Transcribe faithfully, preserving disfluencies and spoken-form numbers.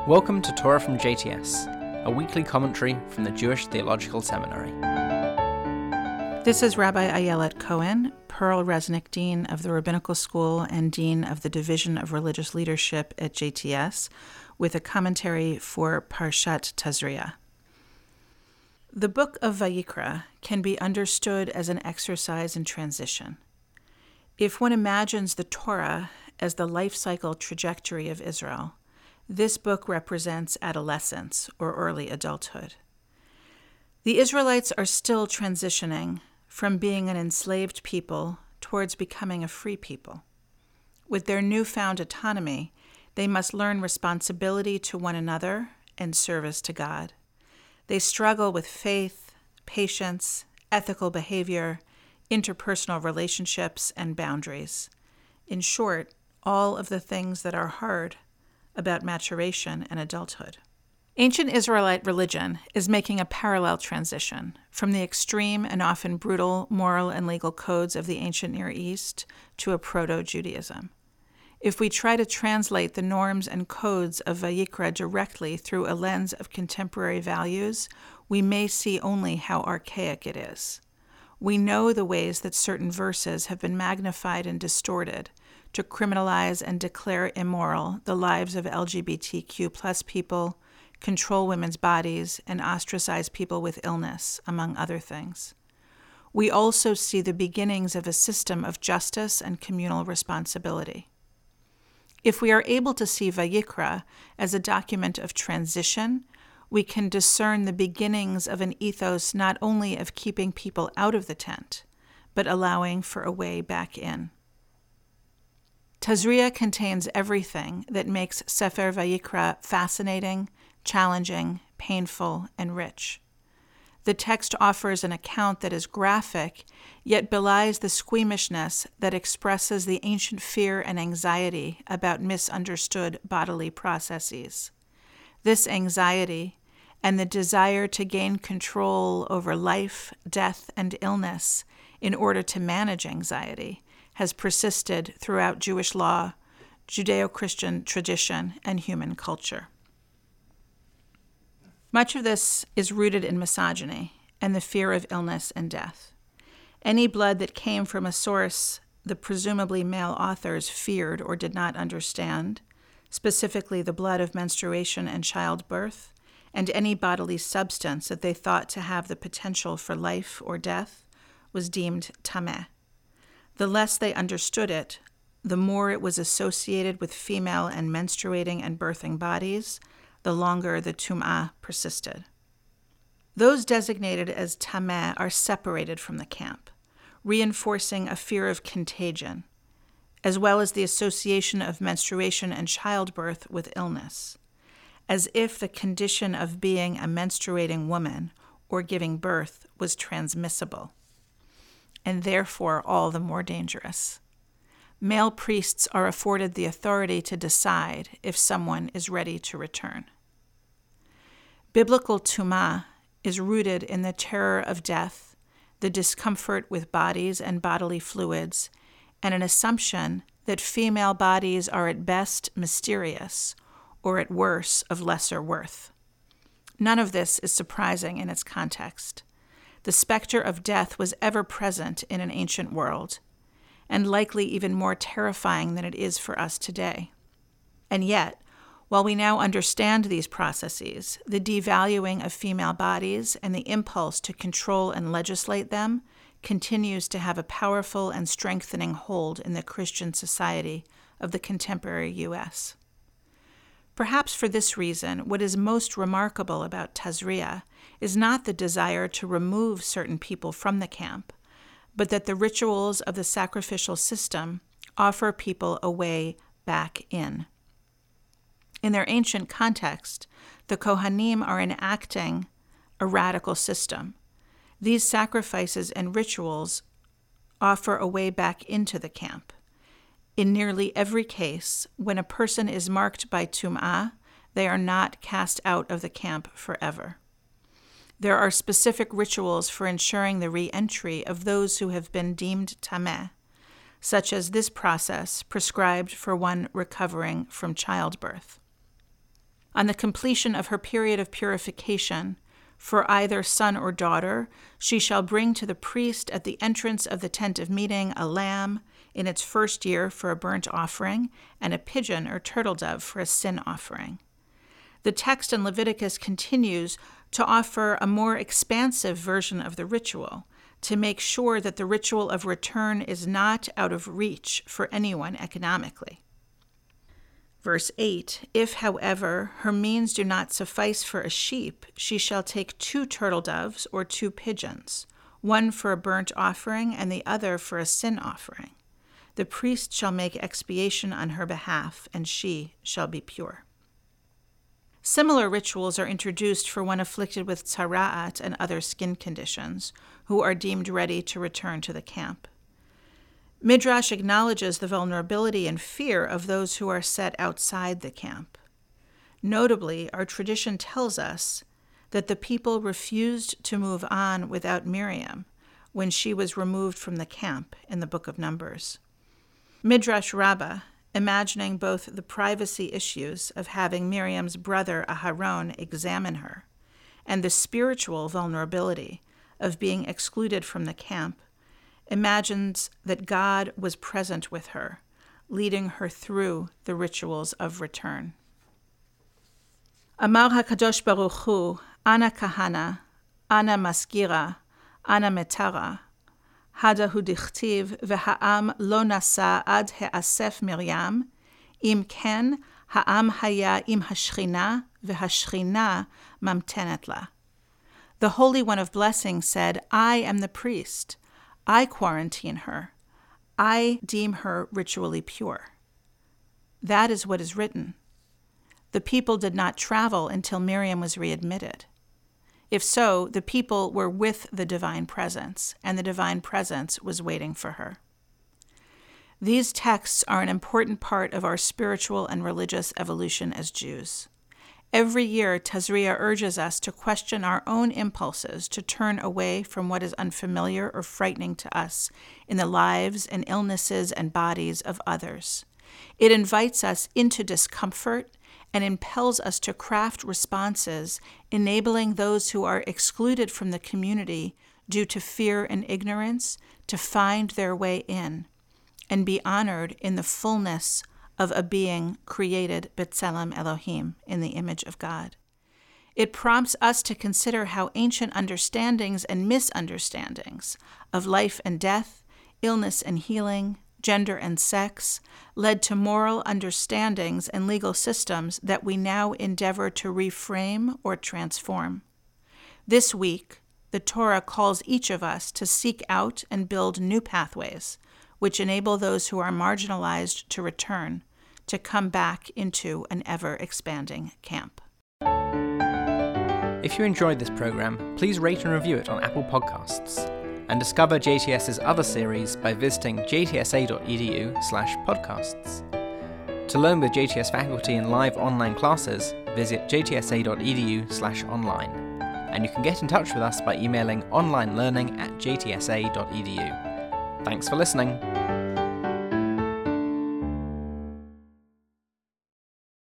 Welcome to Torah from J T S, a weekly commentary from the Jewish Theological Seminary. This is Rabbi Ayelet Cohen, Pearl Resnick Dean of the Rabbinical School and Dean of the Division of Religious Leadership at J T S, with a commentary for Parshat Tazria. The book of Vayikra can be understood as an exercise in transition. If one imagines the Torah as the life cycle trajectory of Israel, this book represents adolescence or early adulthood. The Israelites are still transitioning from being an enslaved people towards becoming a free people. With their newfound autonomy, they must learn responsibility to one another and service to God. They struggle with faith, patience, ethical behavior, interpersonal relationships, and boundaries. In short, all of the things that are hard about maturation and adulthood. Ancient Israelite religion is making a parallel transition from the extreme and often brutal moral and legal codes of the ancient Near East to a proto-Judaism. If we try to translate the norms and codes of Vayikra directly through a lens of contemporary values, we may see only how archaic it is. We know the ways that certain verses have been magnified and distorted to criminalize and declare immoral the lives of L G B T Q plus people, control women's bodies, and ostracize people with illness, among other things. We also see the beginnings of a system of justice and communal responsibility. If we are able to see Vayikra as a document of transition, we can discern the beginnings of an ethos not only of keeping people out of the tent, but allowing for a way back in. Tazria contains everything that makes Sefer Vayikra fascinating, challenging, painful, and rich. The text offers an account that is graphic, yet belies the squeamishness that expresses the ancient fear and anxiety about misunderstood bodily processes. This anxiety and the desire to gain control over life, death, and illness in order to manage anxiety has persisted throughout Jewish law, Judeo-Christian tradition, and human culture. Much of this is rooted in misogyny and the fear of illness and death. Any blood that came from a source the presumably male authors feared or did not understand, specifically the blood of menstruation and childbirth, and any bodily substance that they thought to have the potential for life or death, was deemed tameh. The less they understood it, the more it was associated with female and menstruating and birthing bodies, the longer the tum'ah persisted. Those designated as tameh are separated from the camp, reinforcing a fear of contagion, as well as the association of menstruation and childbirth with illness, as if the condition of being a menstruating woman or giving birth was transmissible, and therefore all the more dangerous. Male priests are afforded the authority to decide if someone is ready to return. Biblical tum'ah is rooted in the terror of death, the discomfort with bodies and bodily fluids, and an assumption that female bodies are at best mysterious, or at worst of lesser worth. None of this is surprising in its context. The specter of death was ever present in an ancient world, and likely even more terrifying than it is for us today. And yet, while we now understand these processes, the devaluing of female bodies and the impulse to control and legislate them continues to have a powerful and strengthening hold in the Christian society of the contemporary U S. Perhaps for this reason, what is most remarkable about Tazria is not the desire to remove certain people from the camp, but that the rituals of the sacrificial system offer people a way back in. In their ancient context, the Kohanim are enacting a radical system. These sacrifices and rituals offer a way back into the camp. In nearly every case, when a person is marked by tum'ah, they are not cast out of the camp forever. There are specific rituals for ensuring the re-entry of those who have been deemed tameh, such as this process prescribed for one recovering from childbirth. On the completion of her period of purification, for either son or daughter, she shall bring to the priest at the entrance of the tent of meeting a lamb in its first year for a burnt offering, and a pigeon or turtle dove for a sin offering. The text in Leviticus continues to offer a more expansive version of the ritual, to make sure that the ritual of return is not out of reach for anyone economically. Verse eight, if, however, her means do not suffice for a sheep, she shall take two turtle doves or two pigeons, one for a burnt offering and the other for a sin offering. The priest shall make expiation on her behalf, and she shall be pure. Similar rituals are introduced for one afflicted with tzara'at and other skin conditions, who are deemed ready to return to the camp. Midrash acknowledges the vulnerability and fear of those who are set outside the camp. Notably, our tradition tells us that the people refused to move on without Miriam when she was removed from the camp in the book of Numbers. Midrash Rabbah, imagining both the privacy issues of having Miriam's brother Aharon examine her and the spiritual vulnerability of being excluded from the camp, imagines that God was present with her, leading her through the rituals of return. Amar HaKadosh Baruch Hu, Ana Kahana, Ana Maskira, Ana Metara, Hada hu dichtiv v'ha'am lo nasa ad ha'asef Miriam, im ken ha'am haya im hashchina v'hashchina mamtenet la. The Holy One of Blessing said, I am the priest. I quarantine her. I deem her ritually pure. That is what is written. The people did not travel until Miriam was readmitted. If so, the people were with the divine presence, and the divine presence was waiting for her. These texts are an important part of our spiritual and religious evolution as Jews. Every year, Tazria urges us to question our own impulses to turn away from what is unfamiliar or frightening to us in the lives and illnesses and bodies of others. It invites us into discomfort and impels us to craft responses enabling those who are excluded from the community due to fear and ignorance to find their way in and be honored in the fullness of a being created B'Tselem Elohim, in the image of God. It prompts us to consider how ancient understandings and misunderstandings of life and death, illness and healing, gender and sex, led to moral understandings and legal systems that we now endeavor to reframe or transform. This week, the Torah calls each of us to seek out and build new pathways, which enable those who are marginalized to return, to come back into an ever-expanding camp. If you enjoyed this program, please rate and review it on Apple Podcasts, and discover JTS's other series by visiting jtsa.edu slash podcasts. To learn with J T S faculty in live online classes, visit jtsa.edu slash online. And you can get in touch with us by emailing onlinelearning at jtsa.edu. Thanks for listening.